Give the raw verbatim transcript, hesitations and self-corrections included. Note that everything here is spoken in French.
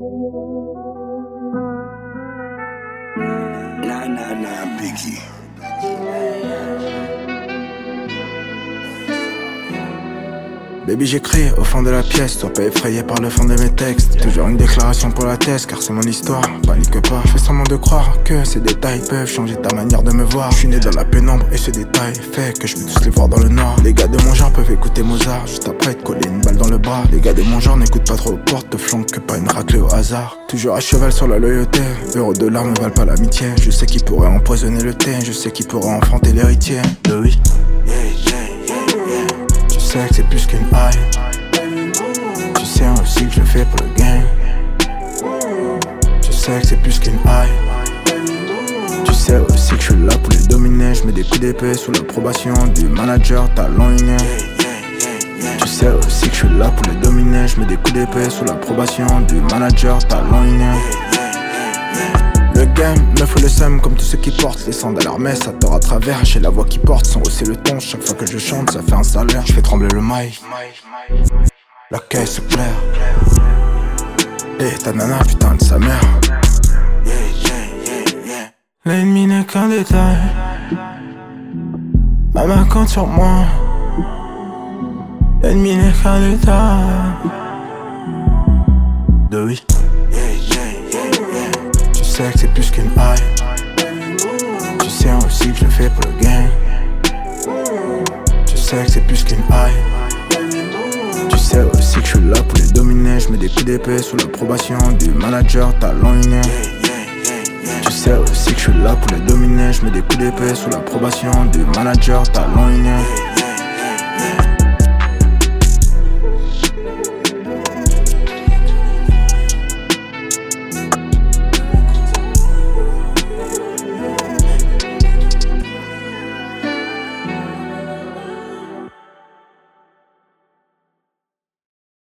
Nah, nah, nah, Biggie. Baby, j'écris au fond de la pièce, sois pas effrayé par le fond de mes textes. Toujours une déclaration pour la thèse, car c'est mon histoire, panique pas. Je fais semblant de croire que ces détails peuvent changer ta manière de me voir. Je suis né dans la pénombre et ce détail fait que je veux tous les voir dans le noir. Les gars de mon genre peuvent écouter Mozart, juste après te coller une balle dans le bras. Les gars de mon genre n'écoutent pas trop aux portes, te flanquent que pas une raclée au hasard. Toujours à cheval sur la loyauté, euros de larmes ne valent pas l'amitié. Je sais qui pourrait empoisonner le thé, je sais qui pourrait enfanter l'héritier. De oui. Tu sais que c'est plus qu'une hype. Tu sais aussi que je le fais pour le gain. Tu sais que c'est plus qu'une hype. Tu sais aussi que je suis là pour les dominer. Je mets des coups d'épée sous l'approbation du manager talent inné. Tu sais aussi que je suis là pour les dominer. Je mets des coups d'épée sous l'approbation du manager talent inné. Le game me fout le seum comme tous ceux qui portent les sandales Hermès. Ça tord à travers, j'ai la voix qui porte sans hausser le ton. Chaque fois que je chante, ça fait un salaire. Je fais trembler le mic, la caisse est claire. Et ta nana, putain de sa mère. L'ennemi n'est qu'un détail. Ma main compte sur moi. L'ennemi n'est qu'un détail. De oui. Tu sais que c'est plus qu'une hype. Tu sais aussi que je le fais pour le gain. Tu sais que c'est plus qu'une hype. Tu sais aussi que je suis là pour les dominer. Je mets des coups d'épée sous l'approbation du manager talent inné. Tu sais aussi que je suis là pour les dominer. Je mets des coups d'épée sous l'approbation du manager talent inné.